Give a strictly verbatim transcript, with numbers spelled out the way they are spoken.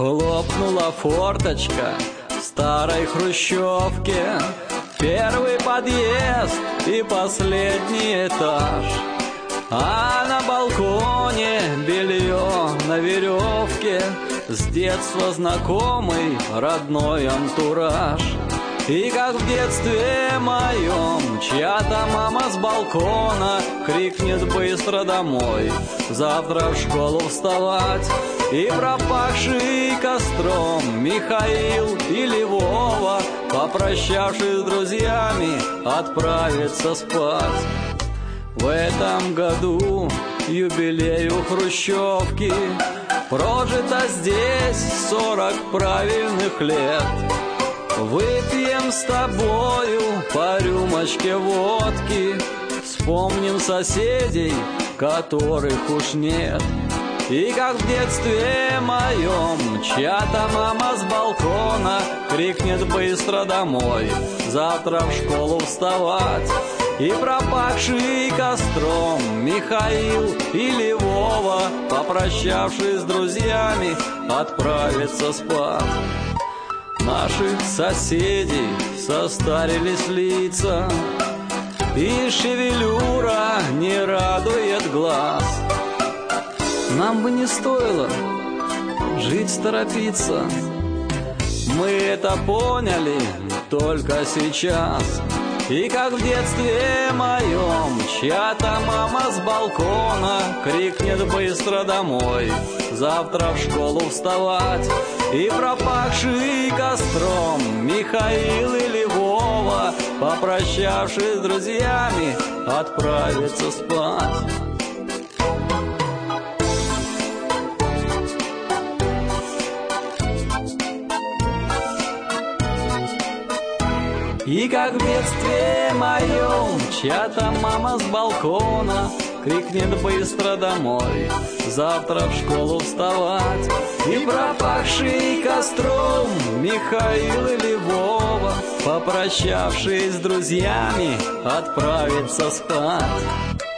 Хлопнула форточка в старой хрущевке, первый подъезд и последний этаж, а на балконе белье на веревке, с детства знакомый родной антураж. И как в детстве моем чья-то мама с балкона крикнет быстро домой, завтра в школу вставать. И пропахший костром Михаил или Вова, попрощавшись с друзьями, отправится спать. В этом году юбилей у хрущевки, прожито здесь сорок правильных лет. Выпьем с тобою по рюмочке водки, вспомним соседей, которых уж нет. И как в детстве моем чья-то мама с балкона крикнет быстро домой, завтра в школу вставать. И пропахший костром Михаил или Вова, попрощавшись с друзьями, отправится спать. Наших соседей состарились лица, и шевелюра не радует глаз. Нам бы не стоило жить торопиться, мы это поняли только сейчас. И как в детстве моем чья-то мама с балкона крикнет быстро домой, завтра в школу вставать. И пропахший костром Михаил или Вова, попрощавшись с друзьями, отправится спать. И как в детстве моем чья-то мама с балкона крикнет быстро домой, завтра в школу вставать. И пропахший костром Михаил или Вова, попрощавшись с друзьями, отправится спать.